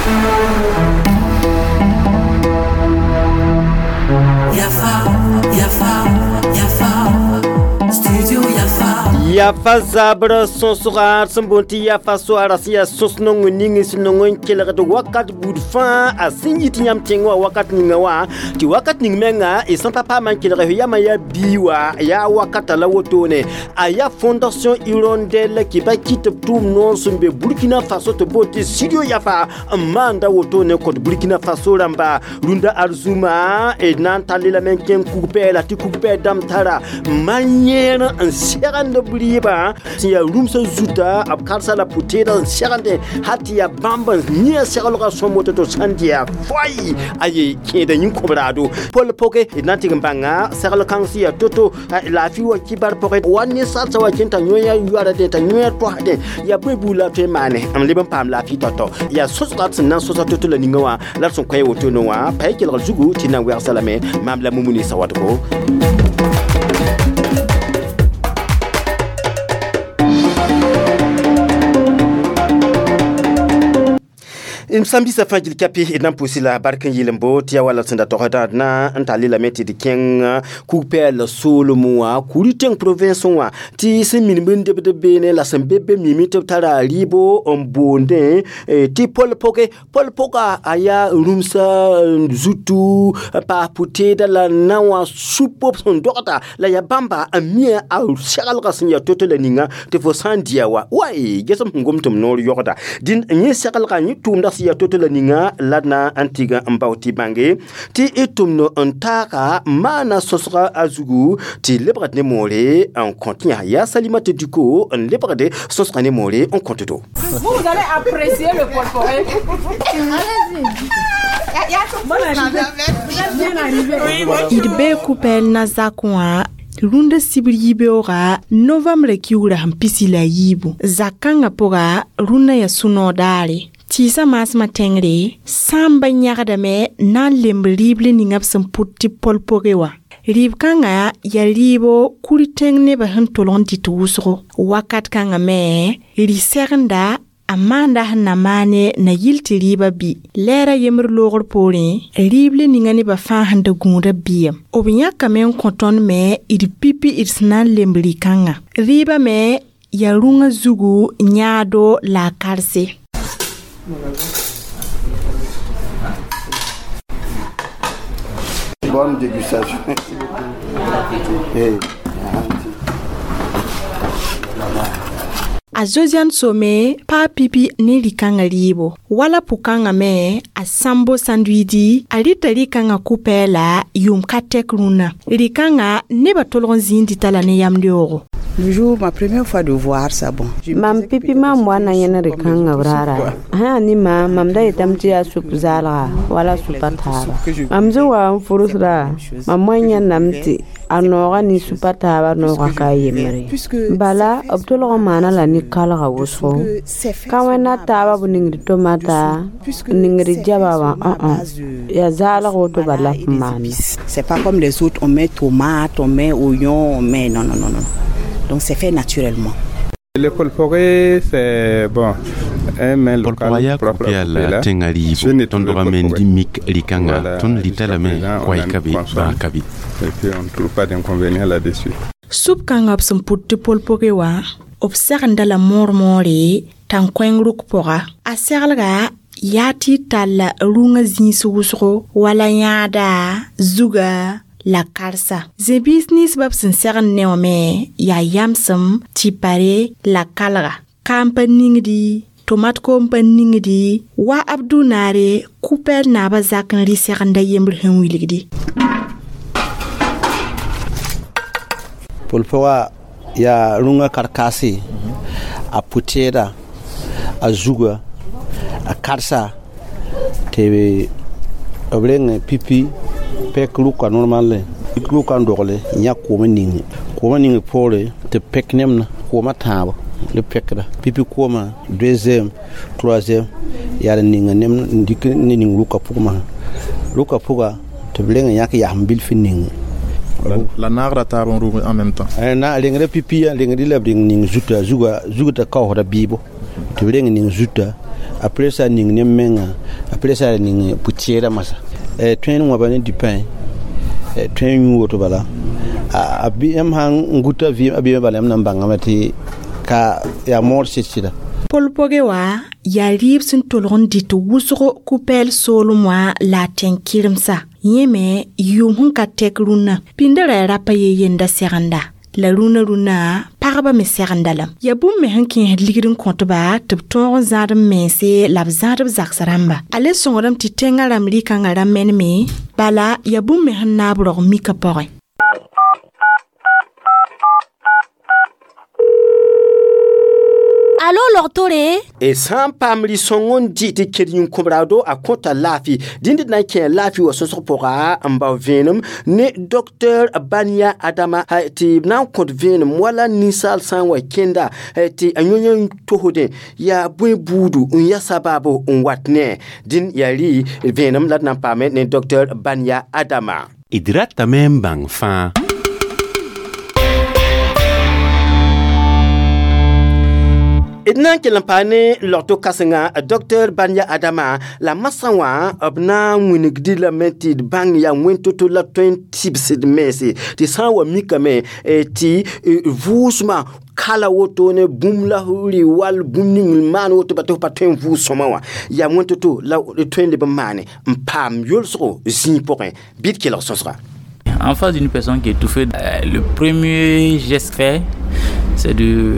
Yafa zabra sonsorar sambonti yafa soara siya sosnongo ningi sinongo kelagado wakat budfa asinjiti nyam tengwa wakat ningawa ti wakat ningmenga isampa pa man kelagado yama ya biwa ya wakata la wotone aya fondation irondelle qui ba kite tout non sumbe Burkina Faso to boti studio yafa amanda wotone ko Burkina Faso ramba runda arzuma e nantali la menken couper la ti couper damtara manière en serande riba ya rumsa zuta abkarsa la puteda serande hatia bamba nia seraloga somoto to sandia foi aye keda yin kobrado pol poke nanti ngamba seralo kansi ya toto la fiwa kibar poke wani salsa wa kinta nyoya yuara de ta nyoya to hade ya bebula to mane am liban pam la fi toto ya sosat nan sosat toto la ningawa la son koy woto no wa pay kel zugu tinan wer salame mamla mumuni sawatko Msambi sa fajil kapi edna pusila barkan yilembo tia wala senda tohada na antali la meti dikeng couper le solomwa kuliteng province wa ti se minimende de bene la sembebe mimito tara libo ombonde ti pol poka aya rumsa zutu pa puteda la nawa supop son dokata la ya bamba amia au shagal gasinya totola ninga te fo sandia wa wai gesam ngomtum no yoda din nyi shagal ga nyi tumda ya toto la ninga lana antiga mbauti bange ti itumno antaka mana sosra azugu ti lebrat ne mole en contient ya salimate du coup en lebrat sosra ne mole en compte tout. Vous allez apprécier le portefeuille. Il be coupel nazakwa Runda sibiri yibe ora novembre kiura hampisi la yibu zakanga pora runa ya suno dare tisa mas matengre samba nyagada me na lembrible ningap samputi polporewa ribkanga ya ribo kuritengne ba hantolon titusro wakat kanga me risernda amanda hanamane na yilti riba bi lera yemr logor pore rible ningani ba fa handa gunda biya obinya kamen konton me iri pipi irsna lembri kanga riba me ya runga zugu nyado la karse bonne dégustation. A Josiane Some pa pipi ni likanga libo wala pukanga me a sambo sandwidi alita likanga kupela yum katek runa likanga ne batolon zindi tala ne yamlioro. Le jour, ma première fois de voir ça, bon. Mam pipi mam wana yana rikanga brara. Ha ni mam da itamti ya supzala wala supataba. Mamzo wa furusra. Mamanya namti anoga ni supataba no kakayemere. Bala obtolo mana la ni kala gawso. Kawena taba buningri tomata ningri jababa ya zala goto bala man. C'est pas comme les autres, on met tomate, on met oignon, on met non. Donc c'est fait naturellement. Le polporé, c'est bon. Un local propre à la tengari, tondora mendi mik likanga, ton litalame, kwaikabi, bakabi. Et puis on ne trouve pas d'inconvénient là-dessus. Soup kangap samputi polporé wa, observanda la mormore, tankweng rukpora, aserga yati tala runga zinsuusro, wala yada, zuga, la karsa. Ze business bab sincere neome ya yamsam tipare la kalra. Kampaningdi di tomat compagnie di wa abdu nare couper na ba zakan ri seranda yembr hen wiligdi. Polpoa ya runga karkasi a putera a zuga a karsa tebe obreng pipi pek luka normalement luka ndorle nya koma ning pole te pek nemna koma taba le pekra pipi koma deuxième troisième ya ning nem ndik ning luka puga te blenga yak ya mbil fining la nagra taba en même temps na lengre pipi ya lengri la bring ning zuta zuga ta ka hora bibo te blenga ning zuta après ça ning ne menga après ça ning putiera masa train wa bane du pain train yu woto bala abi am hang nguta vi abi bala am nambanga mati ka ya mor sitida Paul Pogewa ya rib sin tolron dit wusro kupel solomwa la tenkirimsa yeme yum ka tekruna pindere rapa yenda seranda la runa parba me serandalam ya bum me hankin hedligirin kontba tubton zadam mense labzadab zaksaramba ale songoram titenga ramrika ngaram menme bala ya bum me hannabro mika pore Allo Lortore e san pamri songon jiti kedin kumrado a konta lafi dindi na ken lafi wa soso pora amba venum ne docteur Banya Adama ti nan kont venum wala nisal san wa kenda ti anyonyo tohode ya bwe budu ya sababu watne din yari venum la nan pame ne docteur Banya Adama idrata membang fa Idnan kelampane lorto kasenga Dr. Banya Adama la masawa abna winigdi la metid bang ya wentoto la 20 sid mesi ti sanwa mikame ti vusma kala woto ne bumla huri wal bumning man woto bato paten vusoma ya wentoto la 20 be mane mpam yolso zinporin bit killer sosra. En face d'une personne qui est étouffée, le premier geste fait, c'est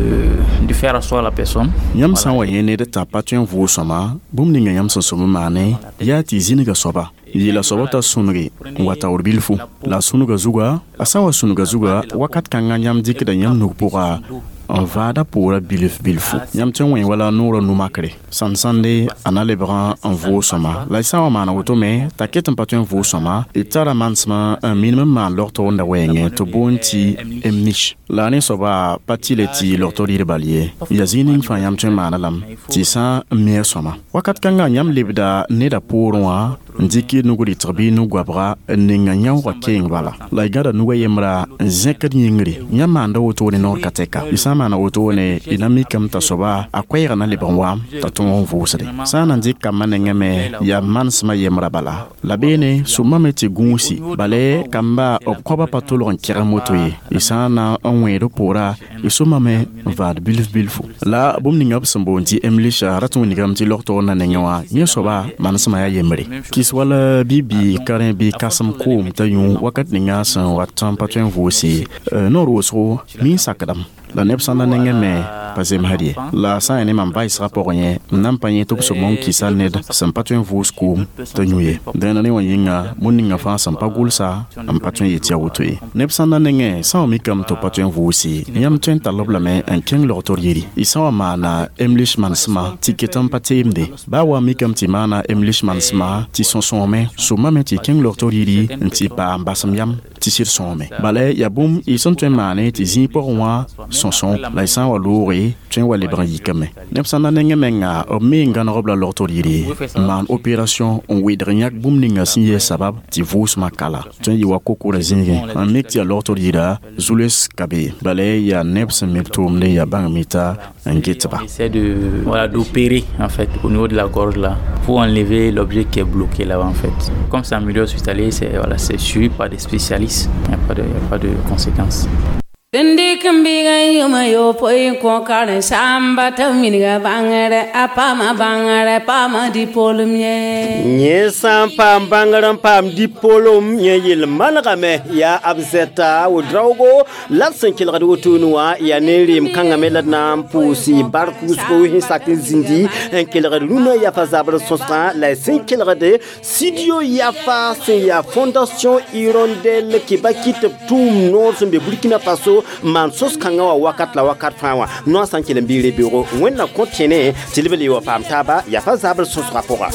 de faire asseoir la personne. Yam san wa yene de tapatuen vu soma, bum ninga yam so somo mane, ya ti ziniga soba. Il la soba ta sunri, wata urbilfu. La sunuga zuga, asawa sunuga zuga, wakat kanga yam dikida yam nukpura. On va da pour bilfu. Yam tien wala nura numakre. Sansande analebra en vous soma. La sawa mana otome, taket un patien vous soma, et tara mansma un minimum man l'orto na wenge to bonti emnish. La ne soba patileti l'orto de balier. Yazini fa yam tien manalam. Tisa mier soma. Wakat kanga yam libda ne da pourwa. Ndiki nuguri trabi nugwabra ninga nyawa king wala. La gada nuwe yemra zekad yingri. Yamanda oto ne nor kateka. Mana auto ne dinamikam tasoba akwera na libonwa taton vusade sana ndik kamane ngeme ya mansma yemra bala labene sumame ti gunsi bale kamba okoba patolo en kiramotoyi isana onwedo pora isumame vad bilfu la bumningap sambonti emlisha ratun nigam ti lokto na nenwa nyesoba mansma ya yemre kiswala bibi karen bi kasam kum tayun wakat ninga san watan patwen vusi norosro min sakadam la nepsanda nengeme pazem hadie la sa ene mambai sera poronye nampanye to somon ki salned sampatuen vusku tanyuye dena ne wanyinga muninga fa sampagulsa ampatuen yetia wotwe nepsanda nenge sa mikam to patuen vusi yam tuen talobla me en king lortorieri isa mana English mansma tiketam patemde ba wa mikam ti mana English mansma ti sonsome suma me ti king lortorieri nti pa ambasam yam ti sir some bale yabum ison tuen mane ti zi porwa son la isan wa lori tuen wa libran yikame nepsanda nenge menga o minga na robla lortorieri man opération on widrinyak bum ninga sinye sabab ti vus makala tuen yiwa koko la zinge an mekti a lortoriera zules kabe bale ya neps meptum ne ya bangmita ngitba essaie de d'opérer en fait au niveau de la gorge là pour enlever l'objet qui est bloqué là en fait. Comme c'est un milieu hospitalier, c'est suivi par des spécialistes. Il n'y a pas de conséquences. Dendi kambiga yuma yo poi ko kare samba taminiga bangare apama bangare pama di polumye nye sampa bangaram pam di polum nye yil malgame ya abzeta o drogo latsen kilgad wotunwa ya nerim kangame ladna pusi barkus ko hin sakin zindi en kilgad luna ya fazabre sosra la sen kilgad studio ya fa ya fondation Hirondelle qui va quitter tout nord de Burkina Faso mansos kangawa wakat la wakat fawa no san kile mbire bureau wenna kontene tilibeli wa pam taba ya fa zabal sos rapora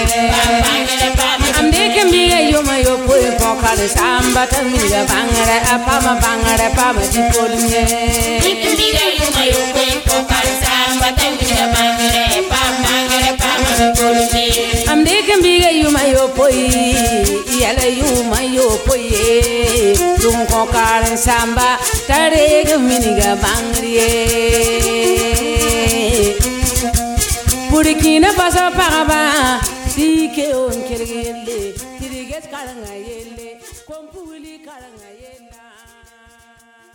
amdeke mbiga yoma yo poy ko kale samba tamiga bangare apama bangare pama di polumye amdeke mbiga yoma yo poy ko kale samba tamiga bangare pama bangare pama di polumye amdeke mbiga yoma yo poy yala yoma yo poy dum ko kale samba tare miniga bangriye Burkina Faso paraba Sike on kergele Tiriget karanga yele Kompuli karanga yela